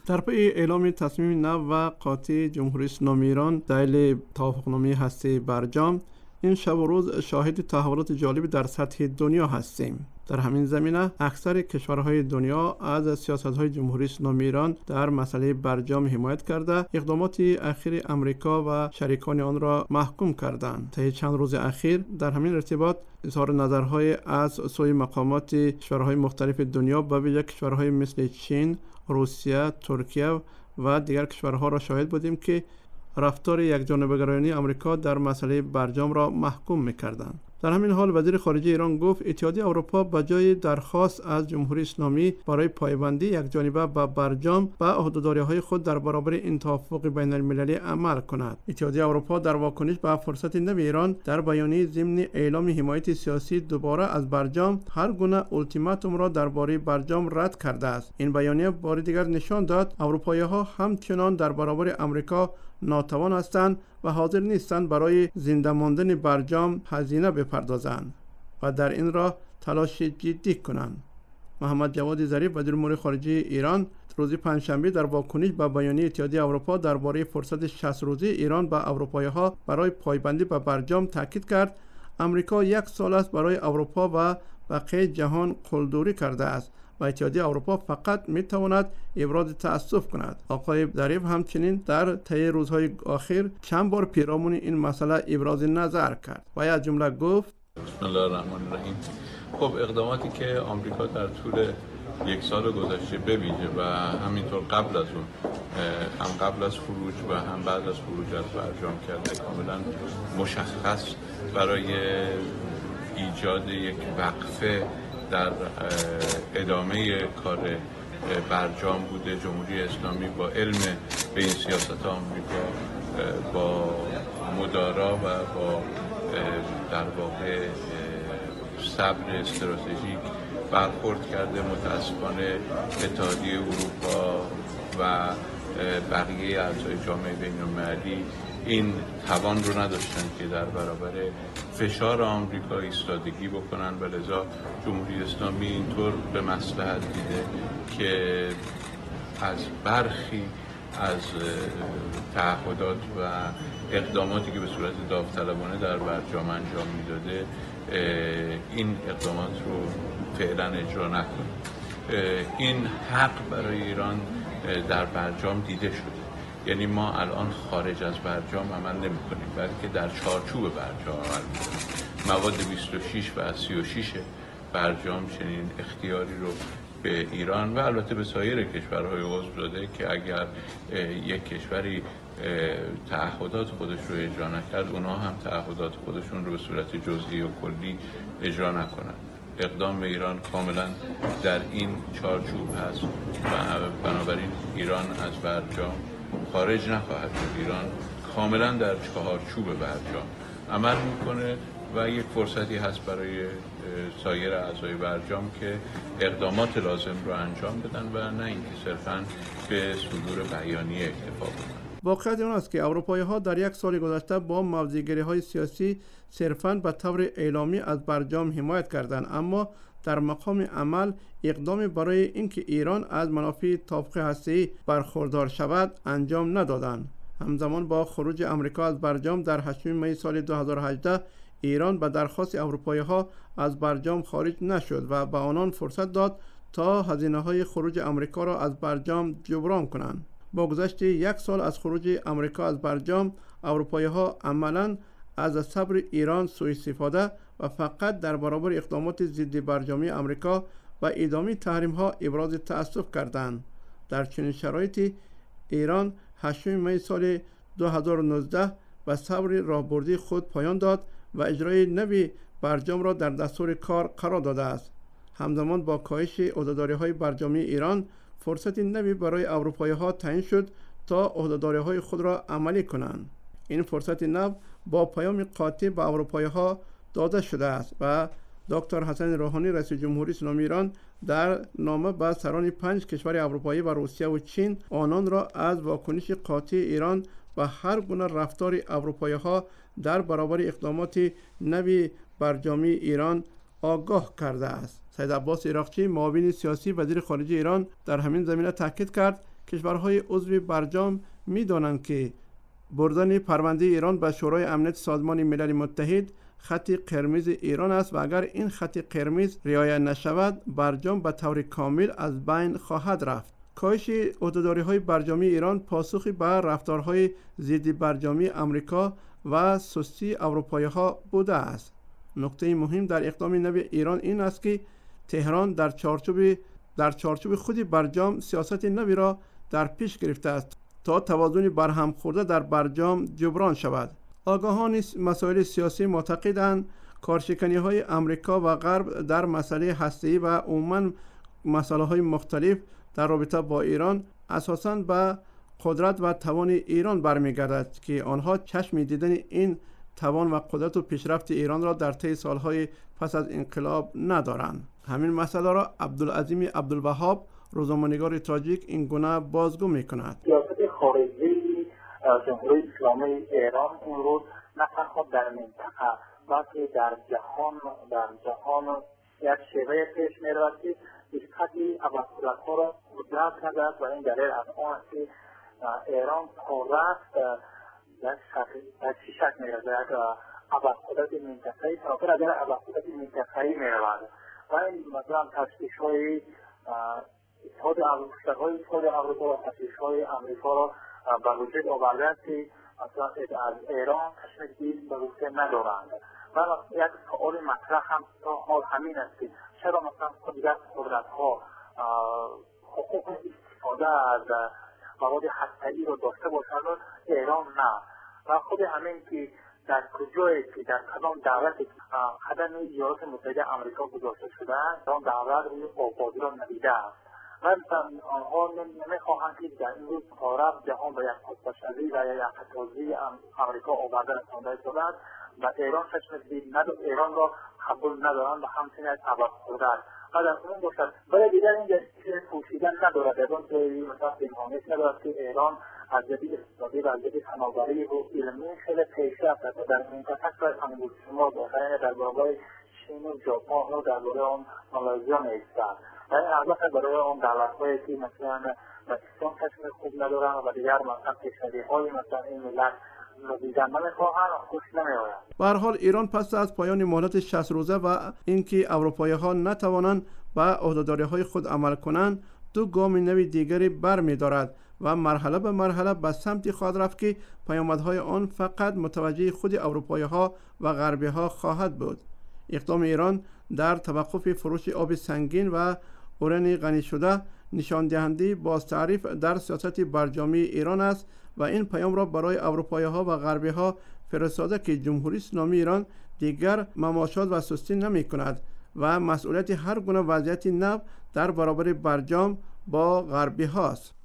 در پی اعلام تصمیم نو و قاطع جمهوری اسلامی ایران دلیل توافقنامه هسته‌ای برجام، این شب و روز شاهد تحولات جالبی در سطح دنیا هستیم. در همین زمینه اکثر کشورهای دنیا از سیاست‌های جمهوری اسلامی ایران در مسئله برجام حمایت کرده، اقدامات اخیر آمریکا و شریکان آن را محکوم کردند. طی چند روز اخیر در همین ارتباط اظهار نظرهای از سوی مقامات کشورهای مختلف دنیا به ویژه کشورهای مثل چین، روسیه، ترکیه و دیگر کشورها را شاهد بودیم که رفتار یکجانبه‌گرایانه آمریکا در مسئله برجام را محکوم می‌کردند. در همین حال وزیر خارجه ایران گفت اتحادیه اروپا به جای درخواست از جمهوری اسلامی برای پایبندی یکجانبه به برجام به عهده‌داری‌های خود در برابر این توافق بین‌المللی عمل کند. اتحادیه اروپا در واکنش به فرصت نو ایران در بیانیه ضمن اعلام حمایت سیاسی دوباره از برجام هر گونه التیماتوم را درباره برجام رد کرده است. این بیانیه بار دیگر نشان داد اروپایی‌ها همچنان در برابر آمریکا ناتوان هستند و حاضر نیستند برای زنده ماندن برجام هزینه بپردازند و در این راه تلاش جدی کنند. محمد جواد ظریف وزیر امور خارجه ایران روز پنجشنبه در واکنش به بیانیه اتحادیه اروپا درباره فرصت 60 روزه ایران به اروپایی‌ها برای پایبندی به برجام تاکید کرد آمریکا 1 سال است برای اروپا و بقیه جهان قلدری کرده است و اتحادیه اروپا فقط میتواند ابراز تأسف کند. آقای ظریف همچنین در طی روزهای اخیر چند بار پیرامون این مسئله ابراز نظر کرد و از جمله گفت: بسم الله الرحمن الرحیم. خب اقداماتی که آمریکا در طول 1 سال گذشته به ویژه و همینطور قبل از اون هم قبل از خروج و هم بعد از خروج از برجام کرده کاملا مشخص برای ایجاد یک وقفه در ادامه کار برجام بوده. جمهوری اسلامی با علم به این سیاست آمریکا با مدارا و با در واقع صبر استراتژیک برخورد کرده. متاسفانه اتحادیه اروپا و بقیه اعضای جامعه بین‌المللی این توان رو نداشتن که در برابر فشار آمریکا ایستادگی بکنن و لذا جمهوری اسلامی اینطور به مصلحت دیده که از برخی از تعهدات و اقداماتی که به صورت داوطلبانه در برجام انجام میداده این اقدامات رو فعلا اجرا نکنه. این حق برای ایران در برجام دیده شده. یعنی ما الان خارج از برجام عمل نمی کنیم بلکه در چارچوب برجام عمل می‌کنیم. مواد 26 و 36 برجام چنین اختیاری رو به ایران و البته به سایر کشورهای عضو داده که اگر یک کشوری تعهدات خودش رو اجرا نکرد اونا هم تعهدات خودشون رو به صورت جزئی و کلی اجرا نکنند. اقدام به ایران کاملا در این چارچوب هست و بنابراین ایران از برجام خارج نخواهد شد. ایران کاملا در چارچوب برجام عمل میکنه و یک فرصتی هست برای سایر اعضای برجام که اقدامات لازم رو انجام بدن و نه اینکه صرفاً به صدور بیانیه اکتفا کنن. واقعیت آن است که اروپایی‌ها در 1 سال گذشته با موضع‌گیری‌های سیاسی صرفاً به طور اعلامی از برجام حمایت کردند، اما در مقام عمل اقدامی برای اینکه ایران از منافع توافق هسته‌ای برخوردار شود انجام ندادند. همزمان با خروج آمریکا از برجام در 8 می سال 2018 ایران به درخواست اروپایی‌ها از برجام خارج نشد و به آنان فرصت داد تا هزینه‌های خروج آمریکا را از برجام جبران کنند. با گذشت 1 سال از خروج آمریکا از برجام، اروپایی‌ها عملاً از صبر ایران سوء استفاده و فقط در برابر اقدامات ضد برجامی آمریکا و ادامه تحریم‌ها ابراز تأسف کردند. در چنین شرایطی ایران 8 می سال 2019 به صبر راهبردی خود پایان داد و اجرای نوی برجام را در دستور کار قرار داده است. همزمان با کاهش عهده‌داری‌های برجامی ایران، فرصت نوی برای اروپایی‌ها تعیین شد تا عهده‌داری‌های خود را عملی کنند. این فرصت نو با پیام قاطع به اروپایی‌ها داده شده است و دکتر حسن روحانی رئیس جمهوری اسلامی ایران در نامه به سران 5 کشور اروپایی و روسیه و چین آنان را از واکنش قاطع ایران و هر گونه رفتار اروپایی‌ها در برابر اقدامات نوی برجامی ایران آگاه کرده است. سید عباس عراقچی معاون سیاسی وزیر خارجه ایران در همین زمینه تاکید کرد کشورهای عضو برجام می‌دانند که بردن پرونده ایران به شورای امنیت سازمان ملل متحد خط قرمز ایران است و اگر این خط قرمز رعایت نشود برجام به طور کامل از بین خواهد رفت. کاهش عهده‌داری‌های برجامی ایران پاسخی به رفتارهای ضد برجامی آمریکا و سستی اروپایی‌ها بوده است. نکته مهم در اقدام نو ایران این است که تهران در چارچوب خود برجام سیاست نوی را در پیش گرفته است تا توازن برهم خورده در برجام جبران شود. آگاهان مسائل سیاسی معتقدند کارشکنی‌های آمریکا و غرب در مسئله هسته‌ای و عموماً مسائل‌های مختلف در رابطه با ایران اساساً به قدرت و توان ایران برمیگردد که آنها چشم دیدن این توان و قدرت و پیشرفت ایران را در طی سالهای پس از انقلاب ندارند. همین مسئله را عبدالعظیم عبدالوهاب روزنامه‌نگار تاجیک این گونه بازگو می‌کند. سیاست خارجی جمهوری اسلامی ایران امروز نه تنها در منطقه بلکه در جهان یک شیوه پیش می‌رود که دقتی ابرقدرت‌ها را قدرت کرده است و این دلیل از آن است که ایران پررفت در چی شکل می‌رود یک ابرقدرت منطقه‌ای فراتر از ابرقدرت منطقه‌ای می‌رود و این مثلا تشویش‌های اتحاد اروپا و تشویش‌های آمریکا را به وجود آورده است که مثلا از ایران کشمش دید به روسیه ندارند. و یک سؤال مطرح هم تا حال همین است که چرا مثلا دیگر قدرت‌ها حقوق استفاده از مواد هسته‌ای را داشته باشند و ایران نه. و خود همین که در کجایی که در کدام دولتی قدم ایالات متحده آمریکا گذاشته شده است آن دولت روی آبادی را ندیده است و آنها نمیخواهند که در این روز طرف جهان به یک خودکشی و یک خطازی آمریکا آورده رسانده شده و ایران چشم دید ایران را قبول ندارند و همچنین یک ابرقدرت و در اون باشد. ولی دیگر این چیز پوشیدن ندارد در اون توی مثلا پنهانی ندارد که ایران از جدید اقتصادی و از جدید فناوری و علمی خیلی پیشرفت کرده در منطقه انگوش شما داشته در برابر چین و ژاپن و در برابر آن مالزیا نیستند و این البته برای آن دولت‌هایی که مثلا پاکستان چشم خوب ندارند و دیگر مثلا کشوری‌های مثلا این ملت به هر حال ایران پس از پایان مهلت 60 روزه و اینکه اروپایی‌ها نتوانند به عهده‌داری‌های خود عمل کنند دو گام نوی دیگری برمی‌دارد و مرحله به مرحله به سمتی خواهد رفت که پیامدهای آن فقط متوجه خود اروپایی‌ها و غربی‌ها خواهد بود. اقدام ایران در توقف فروش آب سنگین و اوران غنی شده نشان دهنده بازتعریف در سیاست برجامی ایران است و این پیام را برای اروپایی‌ها و غربی‌ها فرستاده که جمهوری اسلامی ایران دیگر مماشات و سستی نمی‌کند و مسئولیت هر گونه وضعیت نو در برابر برجام با غربی‌هاست.